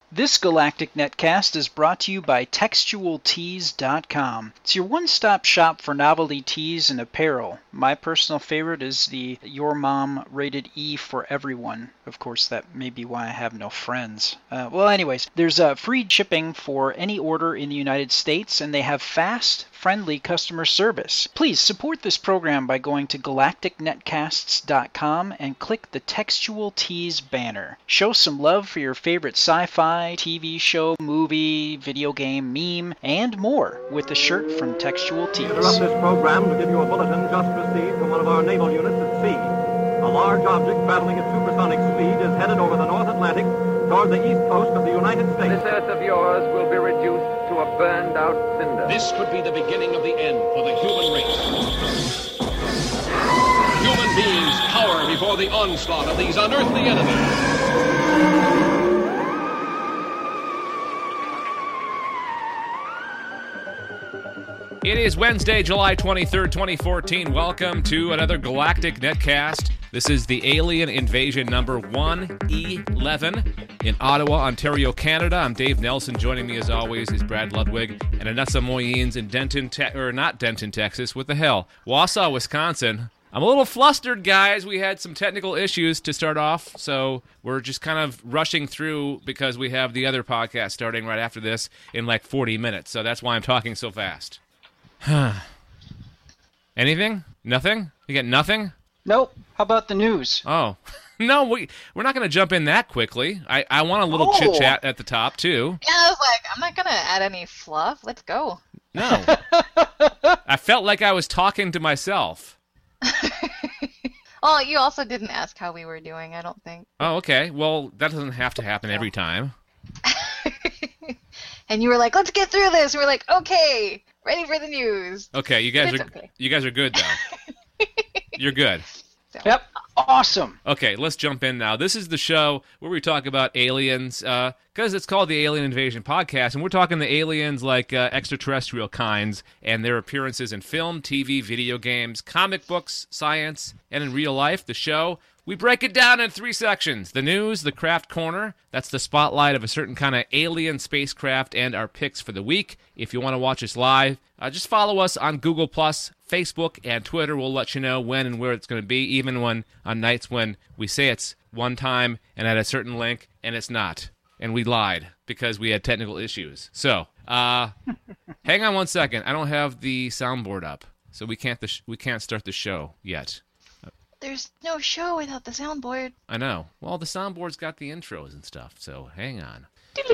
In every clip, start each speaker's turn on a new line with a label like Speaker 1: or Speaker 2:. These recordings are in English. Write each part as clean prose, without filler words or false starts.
Speaker 1: This Galactic Netcast is brought to you by TextualTees.com. It's your one-stop shop for novelty tees and apparel. My personal favorite is the Your Mom rated E for everyone. Of course, that may be why I have no friends. Anyways, there's free shipping for any order in the United States, and they have fast, friendly customer service. Please support this program by going to GalacticNetcasts.com and click the Textual Tees banner. Show some love for your favorite sci-fi, TV show, movie, video game, meme, and more with a shirt from Textual Tees.
Speaker 2: We interrupt this program to give you a bulletin just received from one of our naval units at sea. A large object traveling at supersonic speed is headed over the North Atlantic toward the east coast of the United States.
Speaker 3: This earth of yours will be reduced to a burned-out cinder.
Speaker 4: This could be the beginning of the end for the human race. Human beings cower before the onslaught of these unearthly enemies.
Speaker 5: It is Wednesday, July 23rd, 2014. Welcome to another Galactic Netcast. This is the Alien Invasion number 111 in Ottawa, Ontario, Canada. I'm Dave Nelson. Joining me as always is Brad Ludwig and Anessa Moyens in not Denton, Texas. What the hell? Wausau, Wisconsin. I'm a little flustered, guys. We had some technical issues to start off, so we're just kind of rushing through because we have the other podcast starting right after this in like 40 minutes. So that's why I'm talking so fast. Anything? Nothing? You got nothing?
Speaker 1: Nope. How about the news?
Speaker 5: Oh. No, we're not going to jump in that quickly. I want a little chit-chat at the top, too.
Speaker 6: Yeah, I was like, I'm not going to add any fluff. Let's go.
Speaker 5: No. I felt like I was talking to myself.
Speaker 6: Oh, you also didn't ask how we were doing, I don't think.
Speaker 5: Oh, okay. Well, that doesn't have to happen every time.
Speaker 6: And you were like, let's get through this. We were like, okay, ready for the news.
Speaker 5: Okay, you guys are good, though. You're good.
Speaker 6: So.
Speaker 1: Yep. Awesome.
Speaker 5: Okay, let's jump in now. This is the show where we talk about aliens, because it's called the Alien Invasion Podcast, and we're talking the aliens like extraterrestrial kinds and their appearances in film, TV, video games, comic books, science, and in real life. The show, we break it down in 3 sections. The news, the craft corner, that's the spotlight of a certain kind of alien spacecraft, and our picks for the week. If you want to watch us live, just follow us on Google+, Facebook, and Twitter. We'll let you know when and where it's going to be, even when on nights when we say it's one time and at a certain link, and it's not. And we lied because we had technical issues. So, hang on 1 second. I don't have the soundboard up, so we can't start the show yet.
Speaker 6: There's no show without the soundboard.
Speaker 5: I know. Well, the soundboard's got the intros and stuff, so hang on.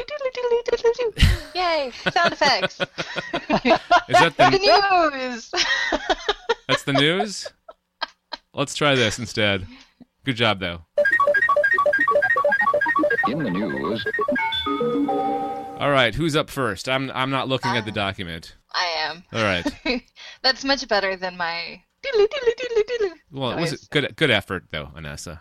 Speaker 6: Yay, sound effects.
Speaker 5: Is that
Speaker 6: the news?
Speaker 5: That's the news? Let's try this instead. Good job, though.
Speaker 3: In the news.
Speaker 5: All right, who's up first? I'm not looking at the document.
Speaker 6: I am.
Speaker 5: All right.
Speaker 6: That's much better than my...
Speaker 5: Well, it was good effort, though, Anessa.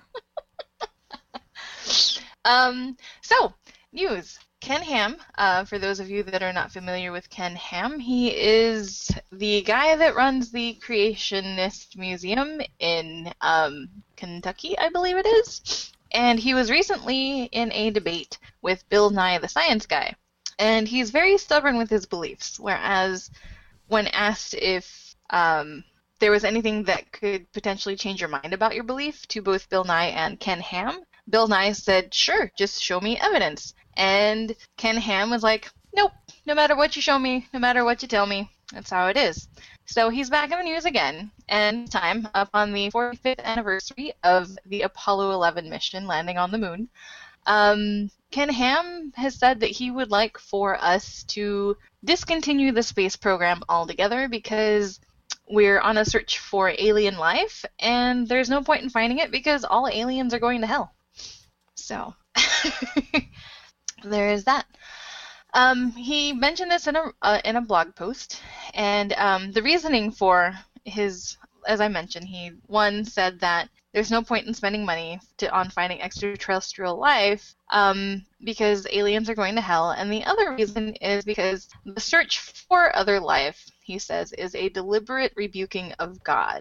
Speaker 6: So, news. Ken Ham, for those of you that are not familiar with Ken Ham, he is the guy that runs the Creationist Museum in Kentucky, I believe it is. And he was recently in a debate with Bill Nye the Science Guy. And he's very stubborn with his beliefs, whereas when asked if there was anything that could potentially change your mind about your belief to both Bill Nye and Ken Ham, Bill Nye said, sure, just show me evidence. And Ken Ham was like, nope, no matter what you show me, no matter what you tell me, that's how it is. So he's back in the news again, and this time up on the 45th anniversary of the Apollo 11 mission landing on the moon. Ken Ham has said that he would like for us to discontinue the space program altogether because we're on a search for alien life, and there's no point in finding it because all aliens are going to hell. So, there is that. He mentioned this in a blog post, and the reasoning for his, as I mentioned, he said that there's no point in spending money on finding extraterrestrial life because aliens are going to hell, and the other reason is because the search for other life, he says, is a deliberate rebuking of God.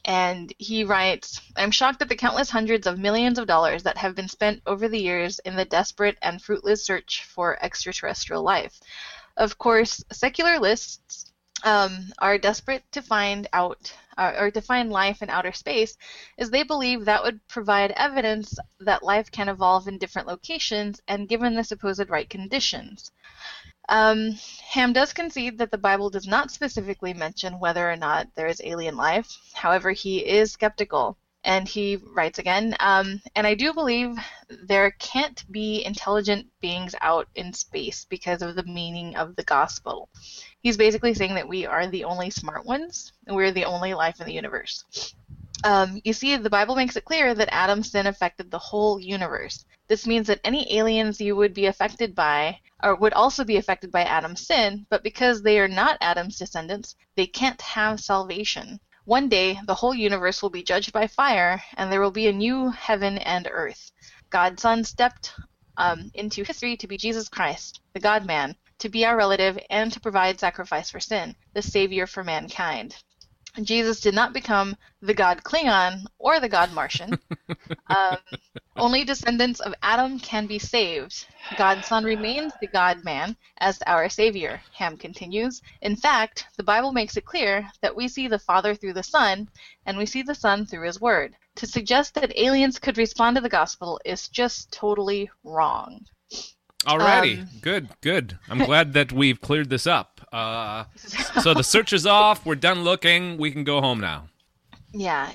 Speaker 6: And he writes, "I'm shocked at the countless hundreds of millions of dollars that have been spent over the years in the desperate and fruitless search for extraterrestrial life. Of course, secularists are desperate to find out or to find life in outer space, as they believe that would provide evidence that life can evolve in different locations and given the supposed right conditions." Ham does concede that the Bible does not specifically mention whether or not there is alien life. However, he is skeptical. And he writes again, and I do believe there can't be intelligent beings out in space because of the meaning of the gospel. He's basically saying that we are the only smart ones, and we're the only life in the universe. You see, the Bible makes it clear that Adam's sin affected the whole universe. This means that any aliens you would be affected by, or would also be affected by Adam's sin, but because they are not Adam's descendants, they can't have salvation. One day, the whole universe will be judged by fire, and there will be a new heaven and earth. God's Son stepped into history to be Jesus Christ, the God-man, to be our relative and to provide sacrifice for sin, the Savior for mankind. Jesus did not become the God Klingon or the God Martian. Only descendants of Adam can be saved. God's Son remains the God-man as our Savior, Ham continues. In fact, the Bible makes it clear that we see the Father through the Son, and we see the Son through His Word. To suggest that aliens could respond to the gospel is just totally wrong.
Speaker 5: Alrighty, good. I'm glad that we've cleared this up. So the search is off. We're done looking. We can go home now.
Speaker 6: Yeah,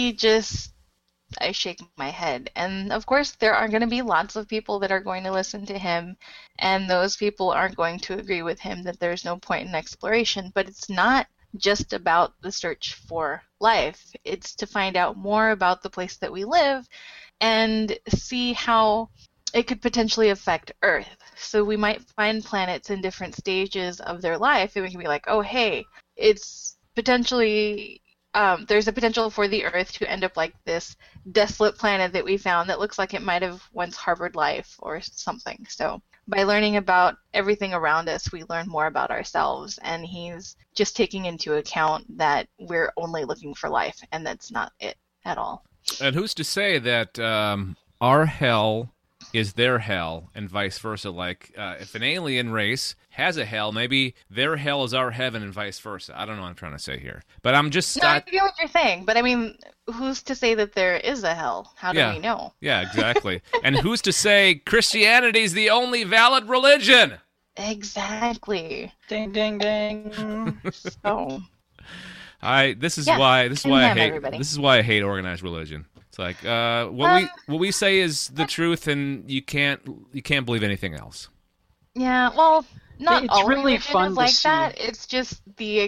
Speaker 6: I shake my head. And of course, there are going to be lots of people that are going to listen to him, and those people aren't going to agree with him that there's no point in exploration. But it's not just about the search for life. It's to find out more about the place that we live and see how it could potentially affect Earth. So we might find planets in different stages of their life, and we can be like, oh, hey, it's potentially, there's a potential for the Earth to end up like this desolate planet that we found that looks like it might have once harbored life or something. So by learning about everything around us, we learn more about ourselves, and he's just taking into account that we're only looking for life, and that's not it at all.
Speaker 5: And who's to say that our hell is their hell, and vice versa? Like, if an alien race has a hell, maybe their hell is our heaven, and vice versa. I don't know what I'm trying to say here, but I'm just...
Speaker 6: No, I get what you're saying, but I mean, who's to say that there is a hell? How do we know?
Speaker 5: Yeah, exactly. And who's to say Christianity's the only valid religion?
Speaker 6: Exactly.
Speaker 1: Ding, ding, ding.
Speaker 6: So...
Speaker 5: This is why I hate organized religion. It's like what we say is the truth, and you can't believe anything else.
Speaker 6: Yeah, well, not
Speaker 1: it's
Speaker 6: all
Speaker 1: really
Speaker 6: religion
Speaker 1: fun
Speaker 6: is
Speaker 1: to
Speaker 6: like
Speaker 1: see.
Speaker 6: that. It's just the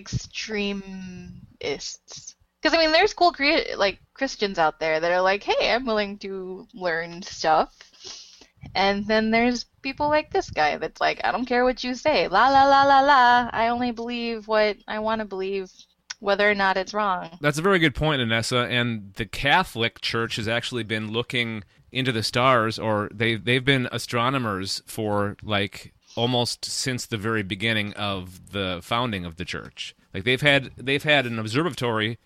Speaker 6: extremists. Because I mean, there's cool Christians out there that are like, hey, I'm willing to learn stuff. And then there's people like this guy that's like, I don't care what you say, la la la la la. I only believe what I want to believe, whether or not it's wrong.
Speaker 5: That's a very good point, Inessa. And the Catholic Church has actually been looking into the stars, or they've been astronomers for like almost since the very beginning of the founding of the church. Like they've had an observatory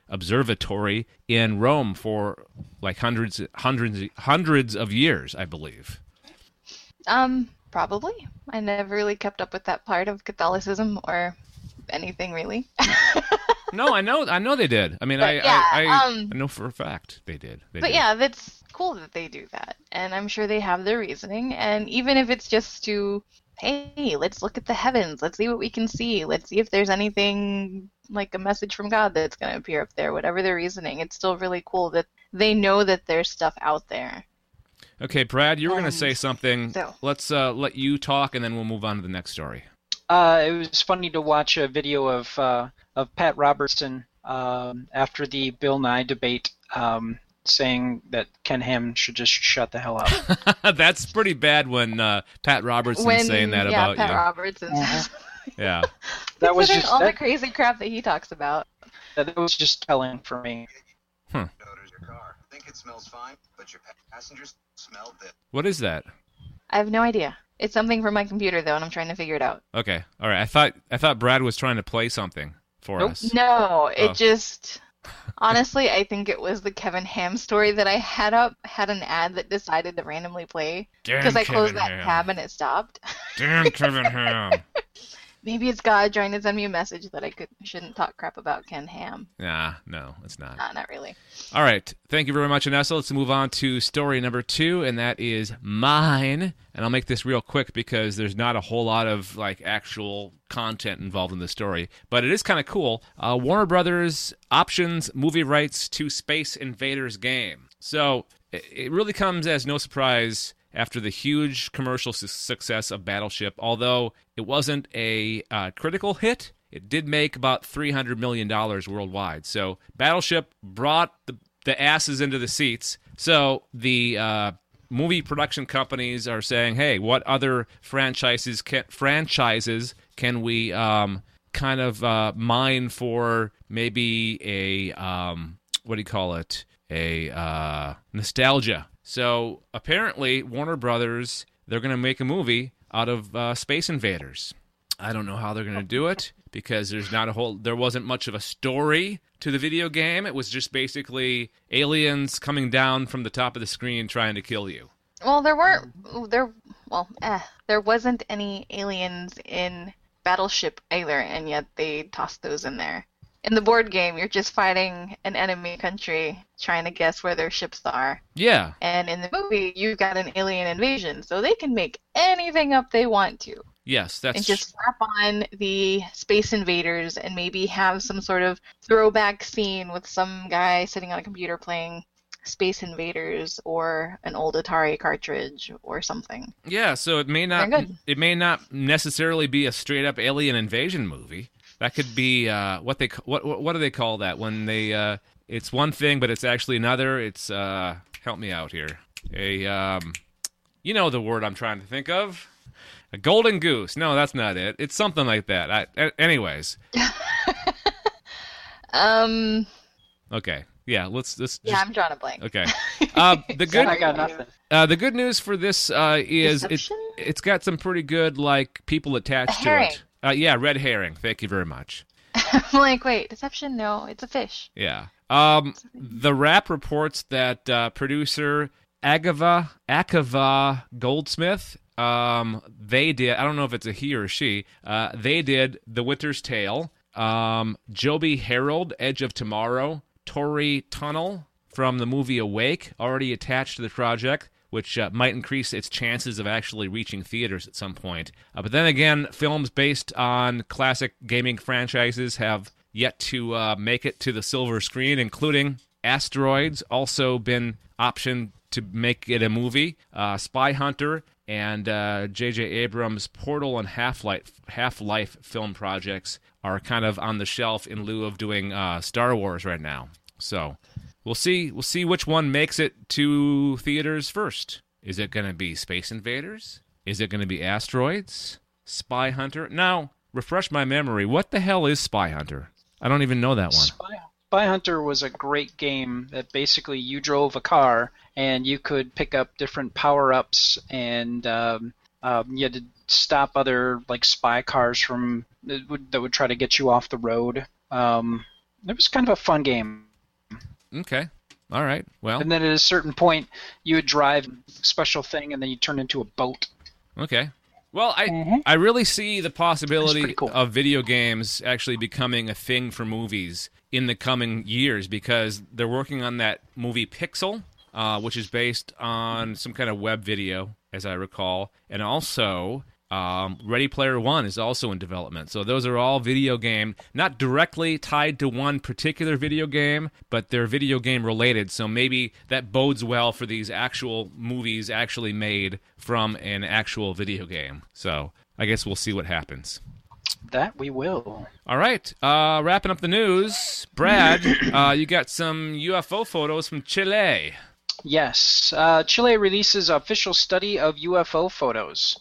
Speaker 5: in Rome for like hundreds of years, I believe.
Speaker 6: Probably. I never really kept up with that part of Catholicism or anything really.
Speaker 5: No, I know they did. I mean, I know for a fact they did.
Speaker 6: Yeah, that's cool that they do that, and I'm sure they have their reasoning. And even if it's just to, hey, let's look at the heavens, let's see what we can see, let's see if there's anything like a message from God that's going to appear up there. Whatever their reasoning, it's still really cool that they know that there's stuff out there. Okay,
Speaker 5: Brad, you were going to say something. So, let's let you talk, and then we'll move on to the next story.
Speaker 1: It was funny to watch a video of Pat Robertson after the Bill Nye debate saying that Ken Ham should just shut the hell up.
Speaker 5: That's pretty bad when Pat Robertson's saying that about
Speaker 6: Pat
Speaker 5: you.
Speaker 6: Robertson.
Speaker 5: Yeah.
Speaker 1: That was just
Speaker 6: the crazy crap that he talks about.
Speaker 1: That was just telling for me.
Speaker 7: Your car. I think it smells fine, but your passengers smell this.
Speaker 5: What is that?
Speaker 6: I have no idea. It's something from my computer though, and I'm trying to figure it out.
Speaker 5: Okay. All right. I thought Brad was trying to play something for us.
Speaker 6: No, it just Honestly, I think it was the Kevin Ham story that I had up had an ad that decided to randomly play because I closed that tab and it stopped.
Speaker 5: Damn Kevin Ham.
Speaker 6: Maybe it's God trying to send me a message that I shouldn't talk crap about Ken Ham.
Speaker 5: Nah, no, it's not.
Speaker 6: Not really.
Speaker 5: All right. Thank you very much, Anessa. Let's move on to story number 2, and that is mine. And I'll make this real quick because there's not a whole lot of actual content involved in the story, but it is kind of cool. Warner Brothers options movie rights to Space Invaders game. So it really comes as no surprise after the huge commercial success of Battleship. Although it wasn't a critical hit, it did make about $300 million worldwide. So Battleship brought the asses into the seats. So the movie production companies are saying, hey, what other franchises can we kind of mine for maybe a, a nostalgia. So apparently Warner Brothers, they're going to make a movie out of Space Invaders. I don't know how they're going to do it because there wasn't much of a story to the video game. It was just basically aliens coming down from the top of the screen trying to kill you.
Speaker 6: Well, there wasn't any aliens in Battleship either, and yet they tossed those in there. In the board game, you're just fighting an enemy country, trying to guess where their ships are.
Speaker 5: Yeah.
Speaker 6: And in the movie, you've got an alien invasion, so they can make anything up they want to.
Speaker 5: Yes, that's...
Speaker 6: And just slap on the Space Invaders and maybe have some sort of throwback scene with some guy sitting on a computer playing Space Invaders or an old Atari cartridge or something.
Speaker 5: Yeah, so it may not necessarily be a straight-up alien invasion movie. That could be what do they call that when they it's one thing but it's actually another. It's help me out here. You know the word I'm trying to think of. A golden goose. No, that's not it. It's something like that. Anyways. Okay. Yeah, let's just...
Speaker 6: Yeah, I'm drawing a blank.
Speaker 5: Okay. I
Speaker 1: got nothing.
Speaker 5: The good news for this is it's got some pretty good people attached to it. Yeah, red herring. Thank you very much.
Speaker 6: I'm like, wait, deception? No, it's a fish.
Speaker 5: Yeah. The Wrap reports that producer Akava Goldsmith, they did, I don't know if it's a he or she, they did The Winter's Tale, Joby Harold, Edge of Tomorrow, Tori Tunnel from the movie Awake, already attached to the project, which might increase its chances of actually reaching theaters at some point. But then again, films based on classic gaming franchises have yet to make it to the silver screen, including Asteroids, also been optioned to make it a movie, Spy Hunter, and J.J. Abrams' Portal and Half-Life film projects are kind of on the shelf in lieu of doing Star Wars right now. So... We'll see which one makes it to theaters first. Is it going to be Space Invaders? Is it going to be Asteroids? Spy Hunter? Now, refresh my memory. What the hell is Spy Hunter? I don't even know that one.
Speaker 1: Spy Hunter was a great game that basically you drove a car and you could pick up different power-ups and you had to stop other spy cars from that would try to get you off the road. It was kind of a fun game.
Speaker 5: Okay. All right. Well.
Speaker 1: And then at a certain point, you would drive a special thing, and then you turn into a boat.
Speaker 5: Okay. Well, I really see the possibility
Speaker 1: cool.
Speaker 5: of video games actually becoming a thing for movies in the coming years because they're working on that movie Pixel, which is based on some kind of web video, as I recall, and also... Ready Player One is also in development. So those are all video game, not directly tied to one particular video game, but they're video game related. So maybe that bodes well for these actual movies actually made from an actual video game. So I guess we'll see what happens.
Speaker 1: That we will.
Speaker 5: All right. Wrapping up the news. Brad, you got some UFO photos from Chile.
Speaker 1: Yes. Chile releases official study of UFO photos.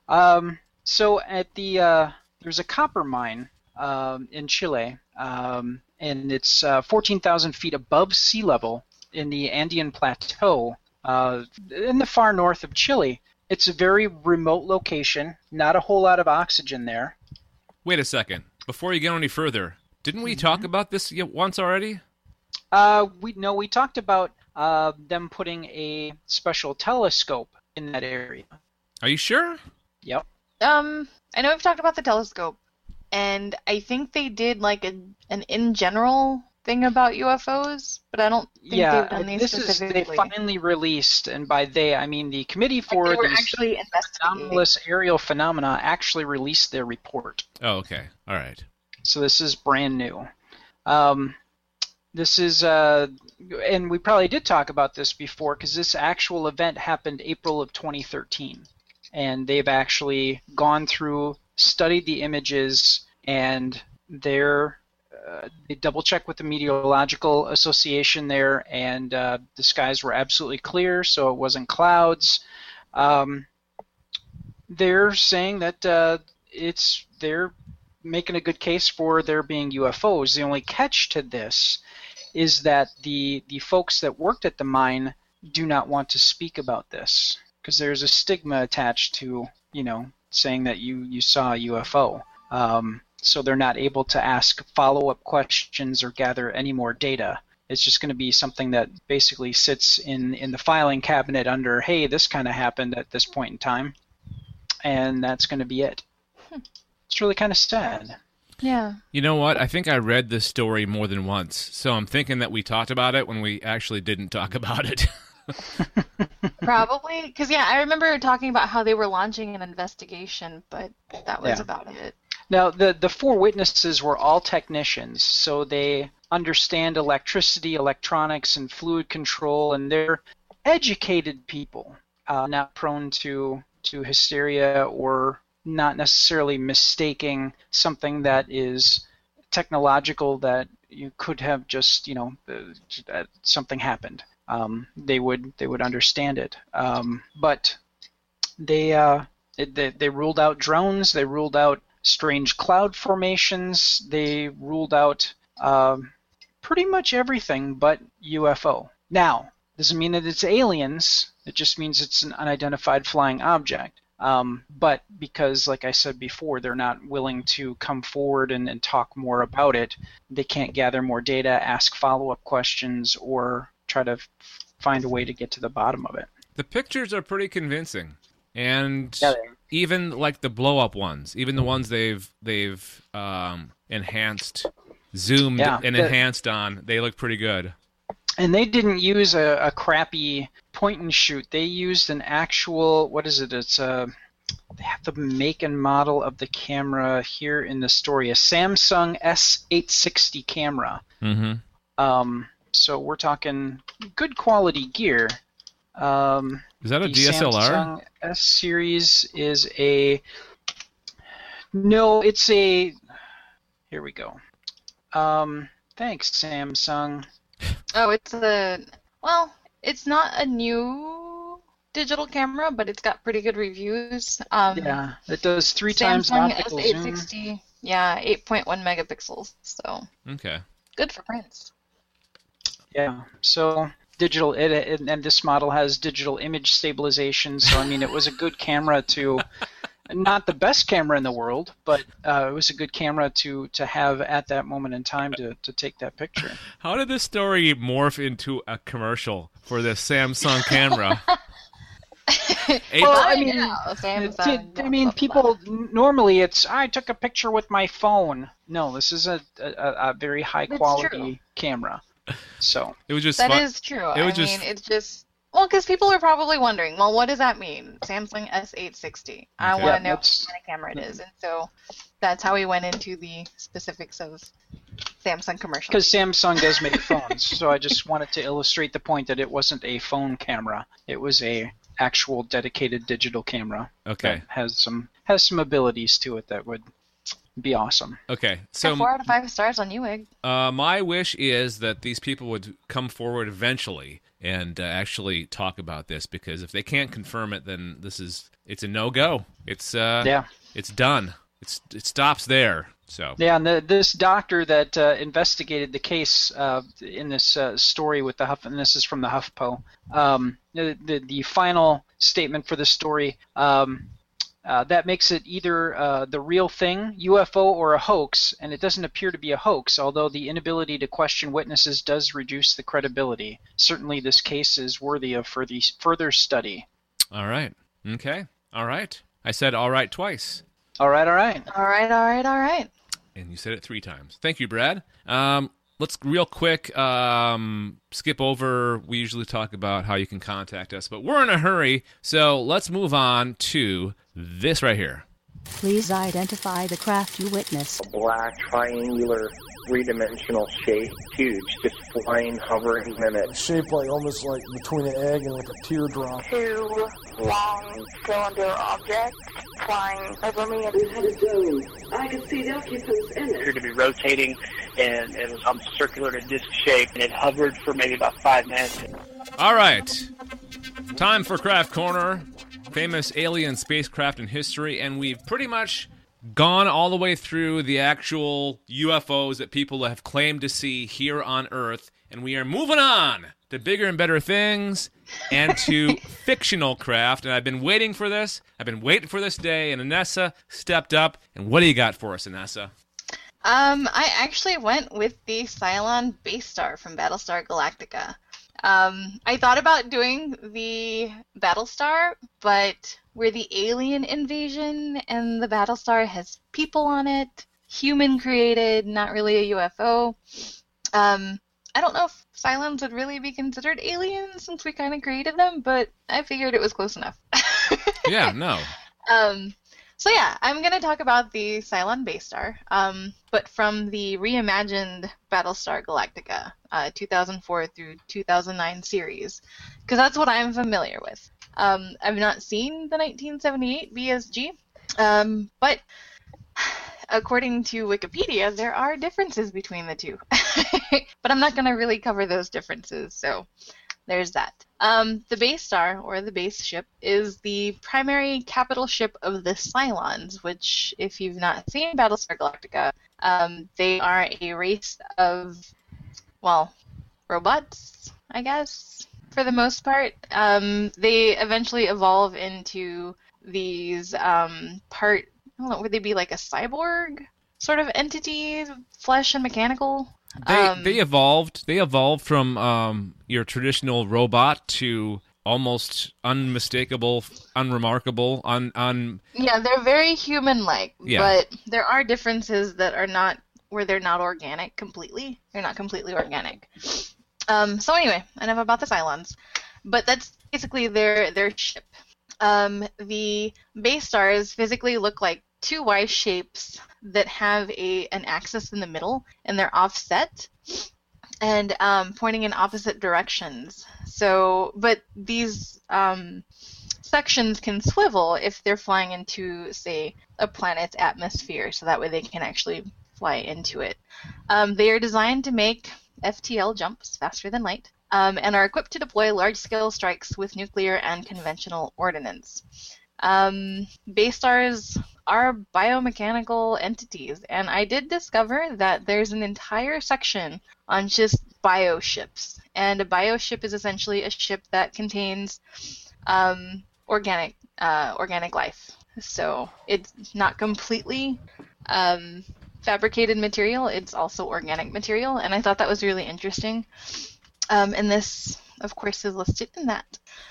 Speaker 1: So at there's a copper mine in Chile, and it's 14,000 feet above sea level in the Andean Plateau in the far north of Chile. It's a very remote location, not a whole lot of oxygen there.
Speaker 5: Wait a second. Before you go any further, didn't we talk about this once already?
Speaker 1: We talked about them putting a special telescope in that area.
Speaker 5: Are you sure?
Speaker 1: Yep.
Speaker 6: I know we've talked about the telescope, and I think they did like an in general thing about UFOs, but I don't think they've done these specifically.
Speaker 1: They finally released, and by they I mean the Committee for
Speaker 6: they were
Speaker 1: the
Speaker 6: actually
Speaker 1: Anomalous Aerial Phenomena actually released their report.
Speaker 5: Oh, okay. All right.
Speaker 1: So this is brand new. This is, and we probably did talk about this before because this actual event happened April of 2013. And they've actually gone through, studied the images, and they double-checked with the Meteorological Association there, and the skies were absolutely clear, so it wasn't clouds. They're saying that they're making a good case for there being UFOs. The only catch to this is that the folks that worked at the mine do not want to speak about this because there's a stigma attached to, saying that you saw a UFO. So they're not able to ask follow-up questions or gather any more data. It's just going to be something that basically sits in the filing cabinet under, hey, this kind of happened at this point in time, and that's going to be it. It's really kind of sad.
Speaker 6: Yeah.
Speaker 5: You know what? I think I read this story more than once, so I'm thinking that we talked about it when we actually didn't talk about it.
Speaker 6: Probably, because I remember talking about how they were launching an investigation, but that was about it.
Speaker 1: Now, the four witnesses were all technicians, so they understand electricity, electronics, and fluid control, and they're educated people, not prone to hysteria or not necessarily mistaking something that is technological that you could have just, something happened. They would understand it. But they ruled out drones. They ruled out strange cloud formations. They ruled out pretty much everything but UFO. Now, doesn't mean that it's aliens. It just means it's an unidentified flying object. But because, like I said before, they're not willing to come forward and talk more about it, they can't gather more data, ask follow-up questions, or try to find a way to get to the bottom of it.
Speaker 5: The pictures are pretty convincing, and even like the blow-up ones, even the ones they've enhanced, zoomed, and enhanced on, they look pretty good.
Speaker 1: And they didn't use a crappy point and shoot. They used an actual, what is it? It's they have the make and model of the camera here in the story, a Samsung S860 camera.
Speaker 5: Mm-hmm.
Speaker 1: So we're talking good quality gear.
Speaker 5: Is that a DSLR?
Speaker 1: Samsung S series is a. No, it's a. Here we go. Thanks, Samsung.
Speaker 6: Oh, it's not a new digital camera, but it's got pretty good reviews.
Speaker 1: It does 3 times optical zoom.
Speaker 6: S860, 8.1 megapixels. So
Speaker 5: okay,
Speaker 6: good for prints.
Speaker 1: Yeah, so digital, and this model has digital image stabilization. So I mean, it was a good camera to. Not the best camera in the world, but it was a good camera to have at that moment in time to take that picture.
Speaker 5: How did this story morph into a commercial for this Samsung camera?
Speaker 1: People normally it's I took a picture with my phone. No, this is a very high quality camera. So
Speaker 5: it was just
Speaker 6: that is true. It's just. Well, because people are probably wondering, well, what does that mean? Samsung S860. I want to know what kind of camera it is. And so that's how we went into the specifics of Samsung commercials.
Speaker 1: Because Samsung does make phones. So I just wanted to illustrate the point that it wasn't a phone camera. It was a actual dedicated digital camera.
Speaker 5: Okay.
Speaker 1: That has some abilities to it that would be awesome.
Speaker 5: Okay. So
Speaker 6: 4 out of 5 stars on Newegg.
Speaker 5: My wish is that these people would come forward eventually and actually talk about this, because if they can't confirm it, then it's a no-go. It's done. It stops there. So
Speaker 1: and this doctor that investigated the case in this story with the Huff, and this is from the HuffPo. The final statement for the story. That makes it either the real thing, UFO, or a hoax, and it doesn't appear to be a hoax, although the inability to question witnesses does reduce the credibility. Certainly this case is worthy of further study.
Speaker 5: All right. Okay. All right. I said all right twice.
Speaker 1: All right, all right.
Speaker 6: All right, all right, all right.
Speaker 5: And you said it 3 times. Thank you, Brad. Let's real quick skip over. We usually talk about how you can contact us, but we're in a hurry, so let's move on to this right here.
Speaker 8: Please identify the craft you witnessed.
Speaker 9: A black, triangular, three-dimensional shape, huge, just flying, hovering in it.
Speaker 10: Shaped like almost like between an egg and like a teardrop.
Speaker 11: 2 long cylinder objects flying over me.
Speaker 12: We had a dome. I could see the occupants in it.
Speaker 9: It appeared to be rotating, and it was circular in disc shape, and it hovered for maybe about 5 minutes.
Speaker 5: All right. Time for Craft Corner. Famous alien spacecraft in history, and we've pretty much gone all the way through the actual UFOs that people have claimed to see here on Earth, and we are moving on to bigger and better things and to fictional craft. And I've been waiting for this. I've been waiting for this day, and Inessa stepped up. And what do you got for us, Inessa?
Speaker 6: I actually went with the Cylon base star from Battlestar Galactica. I thought about doing the Battlestar, but we're the alien invasion, and the Battlestar has people on it, human created, not really a UFO. I don't know if Cylons would really be considered aliens since we kind of created them, but I figured it was close enough.
Speaker 5: Yeah, no.
Speaker 6: So yeah, I'm going to talk about the Cylon base star, but from the reimagined Battlestar Galactica 2004 through 2009 series, because that's what I'm familiar with. I've not seen the 1978 BSG, but according to Wikipedia, there are differences between the two. But I'm not going to really cover those differences, so there's that. The base star, or the base ship, is the primary capital ship of the Cylons, which, if you've not seen Battlestar Galactica, they are a race of, well, robots, I guess, for the most part. They eventually evolve into these I don't know, would they be like a cyborg sort of entity, flesh and mechanical?
Speaker 5: They evolved. They evolved from your traditional robot to almost unmistakable, unremarkable.
Speaker 6: Yeah, they're very human-like,
Speaker 5: Yeah.
Speaker 6: but there are differences that are not where they're not organic completely. They're not completely organic. So anyway, enough about the Cylons, but that's basically their ship. The base stars physically look like 2 Y shapes that have an axis in the middle, and they're offset and pointing in opposite directions. So, but these sections can swivel if they're flying into, say, a planet's atmosphere, so that way they can actually fly into it. They are designed to make FTL jumps faster than light, and are equipped to deploy large-scale strikes with nuclear and conventional ordnance. Base stars are biomechanical entities, and I did discover that there's an entire section on just bioships, and a bioship is essentially a ship that contains organic life. So it's not completely fabricated material, it's also organic material, and I thought that was really interesting. And this, of course, is listed in that.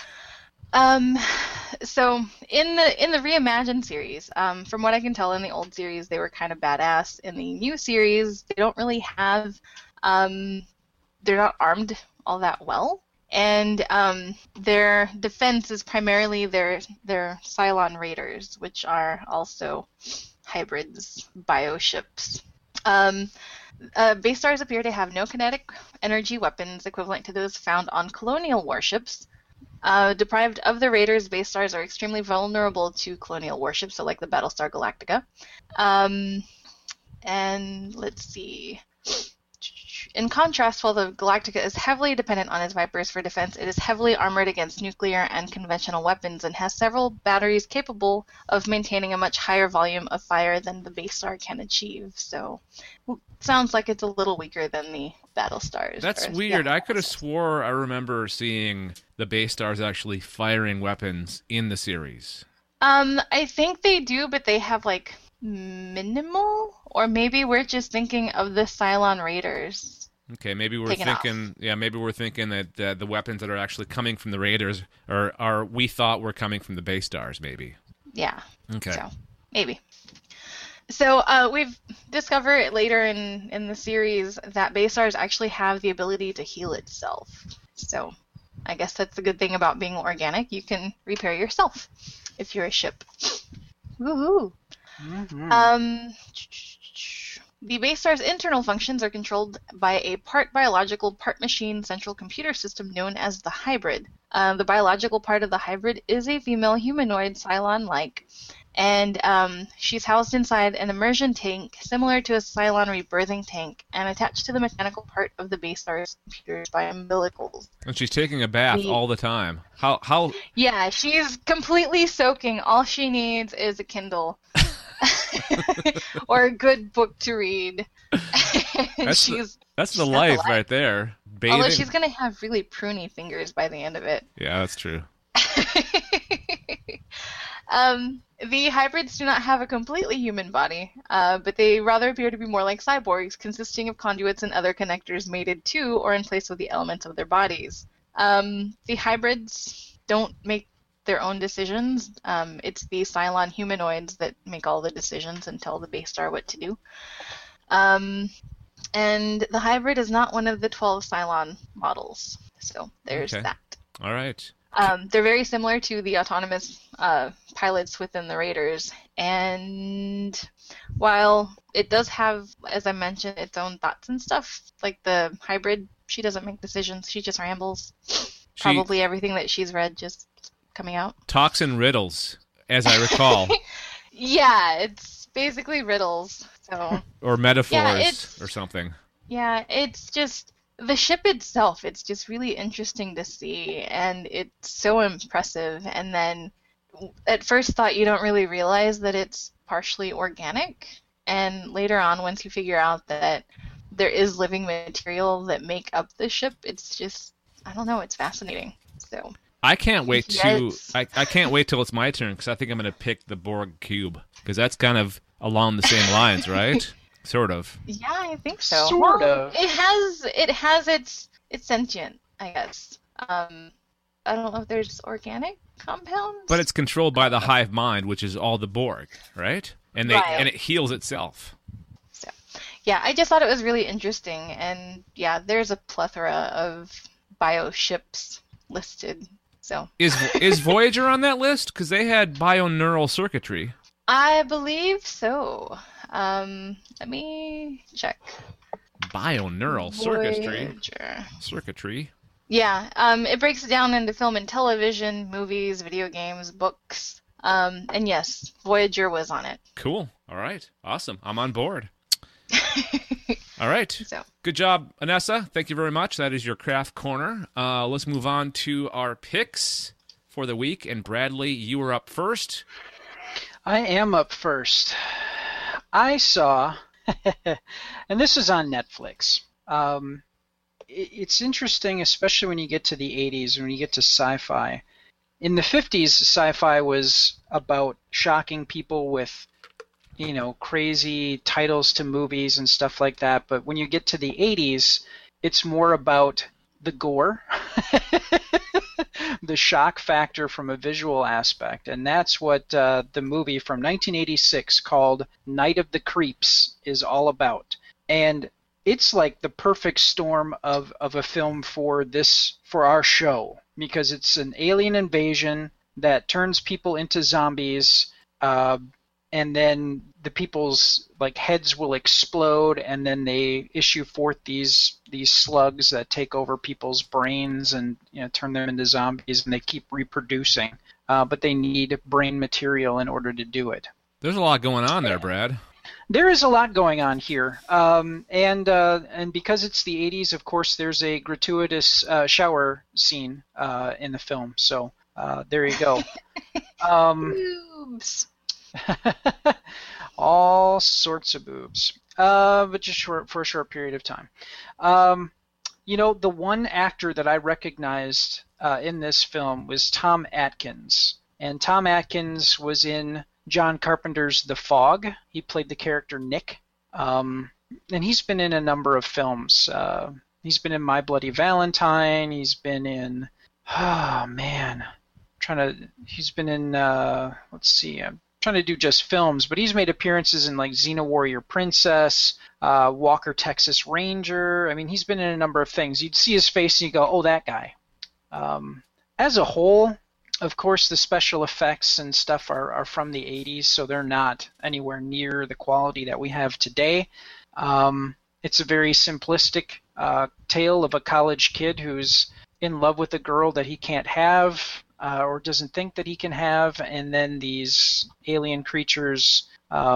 Speaker 6: So in the reimagined series, from what I can tell in the old series, they were kind of badass. In the new series, they don't really have, they're not armed all that well, and their defense is primarily their Cylon Raiders, which are also hybrids, bioships. Base stars appear to have no kinetic energy weapons equivalent to those found on colonial warships. Deprived of the Raiders, base stars are extremely vulnerable to colonial warships, so like the Battlestar Galactica. And let's see. In contrast, while the Galactica is heavily dependent on its Vipers for defense, it is heavily armored against nuclear and conventional weapons and has several batteries capable of maintaining a much higher volume of fire than the base star can achieve. So, sounds like it's a little weaker than the Battlestars.
Speaker 5: That's weird. I could have swore I remember seeing the base stars actually firing weapons in the series.
Speaker 6: I think they do, but they have like minimal, or maybe we're just thinking of the Cylon Raiders.
Speaker 5: Okay, maybe we're
Speaker 6: Taken off.
Speaker 5: thinking. Yeah, maybe we're thinking that the weapons that are actually coming from the Raiders are we thought were coming from the Base Stars. Maybe.
Speaker 6: Yeah.
Speaker 5: Okay.
Speaker 6: So maybe. So we've discovered later in the series that Base Stars actually have the ability to heal itself. So I guess that's the good thing about being organic. You can repair yourself if you're a ship. Woohoo!
Speaker 1: Mm-hmm.
Speaker 6: The Base Star's internal functions are controlled by a part biological, part machine central computer system known as the Hybrid. The biological part of the Hybrid is a female humanoid Cylon-like, and she's housed inside an immersion tank similar to a Cylon rebirthing tank and attached to the mechanical part of the Base Star's computers by umbilicals.
Speaker 5: And she's taking a bath all the time. How?
Speaker 6: Yeah, she's completely soaking. All she needs is a Kindle. Or a good book to read.
Speaker 5: That's the life right there. Bathing.
Speaker 6: Although she's going to have really pruny fingers by the end of it.
Speaker 5: Yeah, that's true.
Speaker 6: The hybrids do not have a completely human body, but they rather appear to be more like cyborgs, consisting of conduits and other connectors mated to or in place of the elements of their bodies. The hybrids don't make their own decisions. It's the Cylon humanoids that make all the decisions and tell the Base Star what to do. And the hybrid is not one of the 12 Cylon models. So there's that.
Speaker 5: All right.
Speaker 6: They're very similar to the autonomous pilots within the Raiders. And while it does have, as I mentioned, its own thoughts and stuff, like the hybrid, she doesn't make decisions. She just rambles. Probably everything that she's read just coming out.
Speaker 5: Talks in riddles, as I recall.
Speaker 6: Yeah, it's basically riddles. So
Speaker 5: or metaphors or something.
Speaker 6: Yeah, it's just the ship itself. It's just really interesting to see, and it's so impressive. And then at first thought, you don't really realize that it's partially organic. And later on, once you figure out that there is living material that make up the ship, it's just, I don't know, it's fascinating. So
Speaker 5: I can't wait I can't wait till it's my turn, because I think I'm going to pick the Borg cube, because that's kind of along the same lines, right? Sort of.
Speaker 6: Yeah, I think so.
Speaker 1: Sort of.
Speaker 6: It has its sentient, I guess. I don't know if there's organic compounds.
Speaker 5: But it's controlled by the hive mind, which is all the Borg, right? And and it heals itself.
Speaker 6: So, yeah, I just thought it was really interesting, and yeah, there's a plethora of bioships listed. So
Speaker 5: is Voyager on that list? Because they had bioneural circuitry.
Speaker 6: I believe so. Let me check.
Speaker 5: Bioneural circuitry.
Speaker 6: Yeah, it breaks it down into film and television, movies, video games, books. And yes, Voyager was on it.
Speaker 5: Cool. All right. Awesome. I'm on board. All right. Good job, Anessa. Thank you very much. That is your craft corner. Let's move on to our picks for the week. And Bradley, you are up first.
Speaker 1: I am up first. I saw, and this is on Netflix. It's interesting, especially when you get to the 80s, when you get to sci-fi. In the 50s, sci-fi was about shocking people with, crazy titles to movies and stuff like that. But when you get to the 80s, it's more about the gore, the shock factor from a visual aspect. And that's what the movie from 1986 called Night of the Creeps is all about. And it's like the perfect storm of a film for our show, because it's an alien invasion that turns people into zombies, and then the people's heads will explode, and then they issue forth these slugs that take over people's brains and turn them into zombies, and they keep reproducing, but they need brain material in order to do it.
Speaker 5: There's a lot going on there, Brad.
Speaker 1: There is a lot going on here, and because it's the 80s, of course, there's a gratuitous shower scene in the film. So there you go.
Speaker 6: Boobs.
Speaker 1: All sorts of boobs, but just for a short period of time. The one actor that I recognized in this film was Tom Atkins. And Tom Atkins was in John Carpenter's The Fog. He played the character Nick. And he's been in a number of films. He's been in My Bloody Valentine. He's been in, he's been in, let's see, I'm trying to do just films, but he's made appearances in like Xena Warrior Princess, Walker Texas Ranger. I mean, he's been in a number of things. You'd see his face and you go, oh, that guy. As a whole, of course, the special effects and stuff are from the 80s, so they're not anywhere near the quality that we have today. It's a very simplistic tale of a college kid who's in love with a girl that he can't have or doesn't think that he can have, and then these alien creatures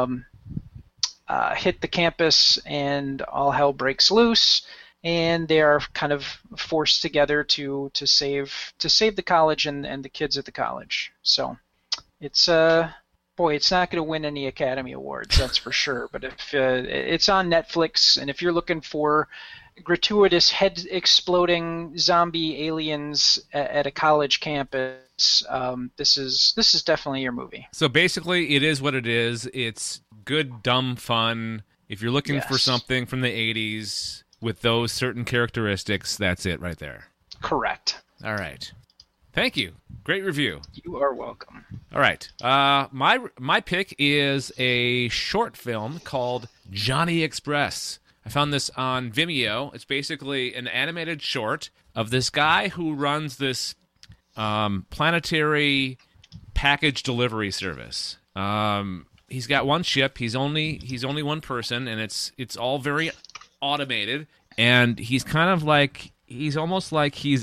Speaker 1: hit the campus and all hell breaks loose, and they are kind of forced together to save the college and the kids at the college. So it's it's not going to win any Academy Awards, that's for sure. But if it's on Netflix, and if you're looking for gratuitous head-exploding zombie aliens at a college campus, this is definitely your movie.
Speaker 5: So basically, it is what it is. It's good, dumb fun. If you're looking for something from the 80s with those certain characteristics, that's it right there.
Speaker 1: Correct.
Speaker 5: All right. Thank you. Great review.
Speaker 1: You are welcome.
Speaker 5: All right. My pick is a short film called Johnny Express. I found this on Vimeo. It's basically an animated short of this guy who runs this planetary package delivery service. He's got one ship. He's only one person, and it's all very automated. And he's kind of like almost like he's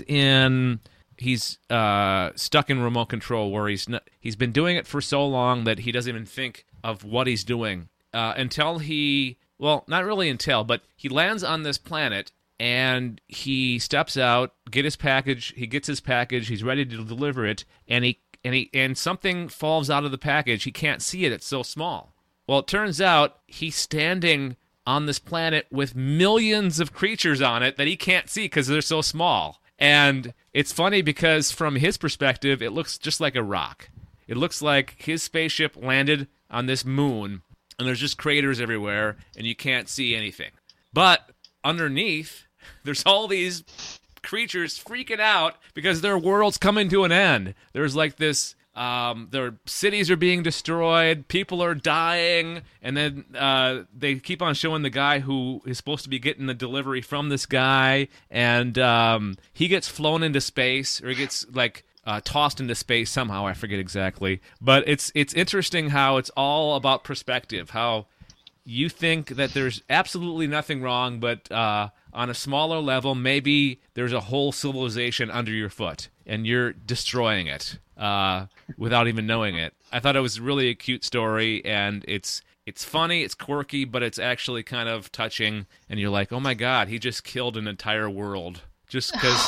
Speaker 5: stuck in remote control, where he's been doing it for so long that he doesn't even think of what he's doing until not really until, but he lands on this planet and he steps out, gets his package, he's ready to deliver it, and something falls out of the package. He can't see it, it's so small. Well, it turns out he's standing on this planet with millions of creatures on it that he can't see because they're so small. And it's funny because from his perspective, it looks just like a rock. It looks like his spaceship landed on this moon, and there's just craters everywhere, and you can't see anything. But underneath, there's all these creatures freaking out because their world's coming to an end. There's like this, their cities are being destroyed, people are dying, and then they keep on showing the guy who is supposed to be getting the delivery from this guy, and he gets flown into space, or he gets like tossed into space somehow. I forget exactly, but it's interesting how it's all about perspective. How you think that there's absolutely nothing wrong, but on a smaller level, maybe there's a whole civilization under your foot, and you're destroying it without even knowing it. I thought it was really a cute story, and it's funny, it's quirky, but it's actually kind of touching, and you're like, oh my god, he just killed an entire world just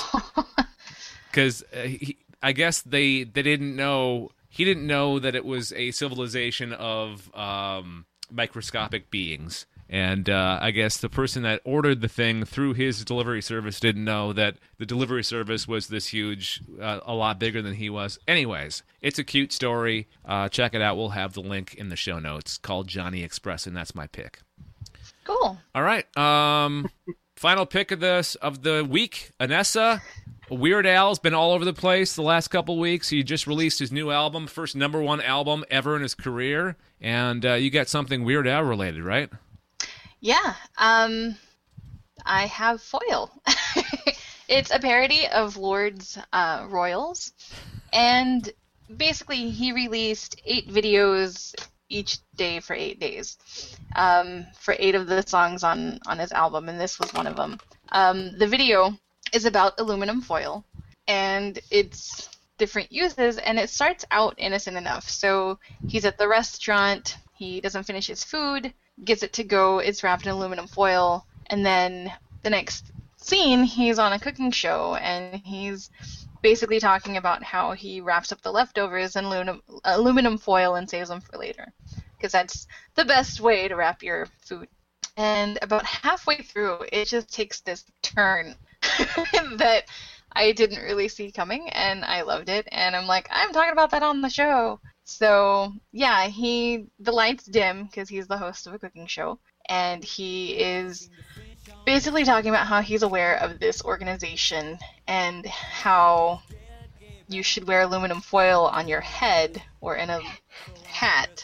Speaker 5: because I guess they didn't know, he didn't know that it was a civilization of microscopic beings. And I guess the person that ordered the thing through his delivery service didn't know that the delivery service was this huge, a lot bigger than he was. Anyways, it's a cute story. Check it out. We'll have the link in the show notes, called Johnny Express, and that's my pick.
Speaker 6: Cool.
Speaker 5: All right. Final pick of the week, Anessa. Weird Al's been all over the place the last couple weeks. He just released his new album, first #1 album ever in his career. And you got something Weird Al related, right?
Speaker 6: Yeah, I have Foil. It's a parody of Lord's Royals, and basically he released 8 videos each day for 8 days, for 8 of the songs on his album, and this was one of them. The video is about aluminum foil, and it's different uses, and it starts out innocent enough. So he's at the restaurant, he doesn't finish his food, gets it to go, it's wrapped in aluminum foil, and then the next scene, he's on a cooking show, and he's basically talking about how he wraps up the leftovers in aluminum foil and saves them for later, because that's the best way to wrap your food. And about halfway through, it just takes this turn that I didn't really see coming, and I loved it. And I'm like, I'm talking about that on the show. So yeah, the lights dim because he's the host of a cooking show, and he is basically talking about how he's aware of this organization and how you should wear aluminum foil on your head or in a hat,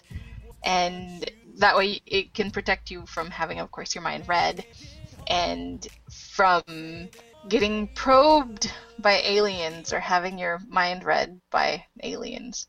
Speaker 6: and that way it can protect you from having, of course, your mind read and from getting probed by aliens or having your mind read by aliens.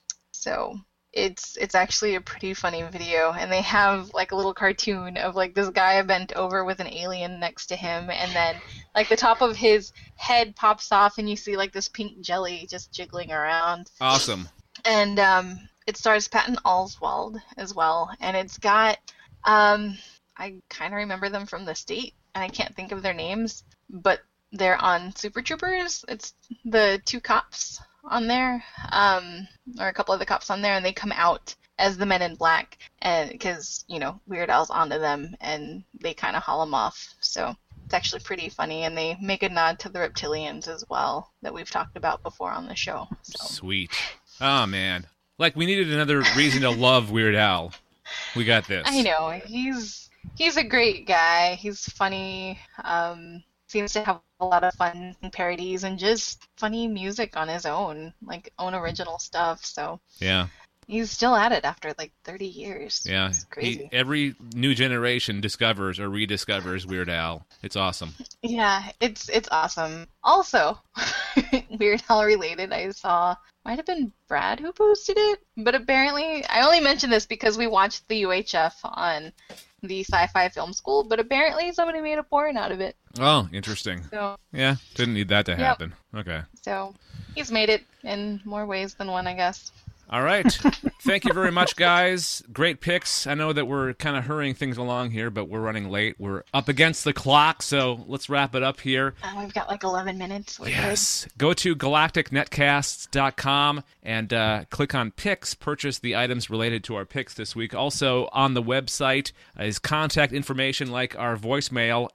Speaker 6: So it's actually a pretty funny video, and they have like a little cartoon of like this guy bent over with an alien next to him, and then like the top of his head pops off and you see like this pink jelly just jiggling around.
Speaker 5: Awesome.
Speaker 6: And it stars Patton Oswalt as well, and it's got I kind of remember them from the state, and I can't think of their names, but they're on Super Troopers. It's the 2 cops on there, or a couple of the cops on there, and they come out as the Men in Black, and because Weird Al's onto them, and they kind of haul them off. So it's actually pretty funny, and they make a nod to the reptilians as well that we've talked about before on the show. So.
Speaker 5: Sweet. Oh man, like we needed another reason to love Weird Al. We got this.
Speaker 6: I know, he's a great guy. He's funny. Seems to have a lot of fun parodies and just funny music on his own, like own original stuff. So
Speaker 5: yeah,
Speaker 6: he's still at it after like 30 years.
Speaker 5: Yeah,
Speaker 6: it's crazy.
Speaker 5: Every new generation discovers or rediscovers Weird Al. It's awesome.
Speaker 6: Yeah, it's awesome. Also, Weird Al related, I saw, might have been Brad who posted it, but apparently, I only mention this because we watched the UHF on the Sci-Fi Film School, but apparently somebody made a porn out of it.
Speaker 5: Oh, interesting.
Speaker 6: So,
Speaker 5: yeah, didn't need that to happen. Okay.
Speaker 6: So he's made it in more ways than one, I guess.
Speaker 5: All right. Thank you very much, guys. Great picks. I know that we're kind of hurrying things along here, but we're running late. We're up against the clock, so let's wrap it up here.
Speaker 6: We've got like 11 minutes.
Speaker 5: Yes. Go to galacticnetcasts.com and click on picks. Purchase the items related to our picks this week. Also, on the website is contact information like our voicemail,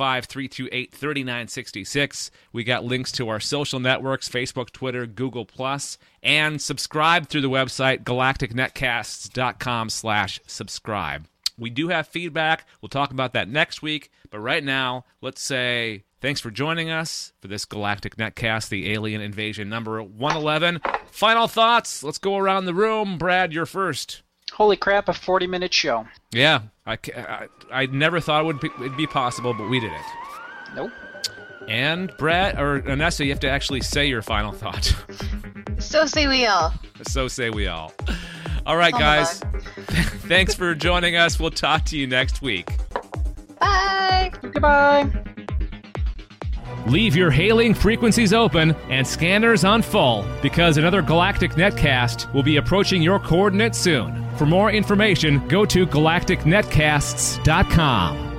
Speaker 5: 805-328-3966. We got links to our social networks, Facebook, Twitter, Google+, and subscribe through the website, galacticnetcasts.com/subscribe. We do have feedback. We'll talk about that next week. But right now, let's say thanks for joining us for this Galactic Netcast, the Alien Invasion number 111. Final thoughts. Let's go around the room. Brad, you're first.
Speaker 1: Holy crap, a 40-minute show.
Speaker 5: Yeah. I never thought it'd be possible, but we did it.
Speaker 1: Nope.
Speaker 5: And Brad, or Anessa, you have to actually say your final thought.
Speaker 6: So say we all.
Speaker 5: So say we all. All right, guys. Thanks for joining us. We'll talk to you next week.
Speaker 6: Bye.
Speaker 1: Goodbye.
Speaker 5: Leave your hailing frequencies open and scanners on full, because another Galactic Netcast will be approaching your coordinates soon. For more information, go to galacticnetcasts.com.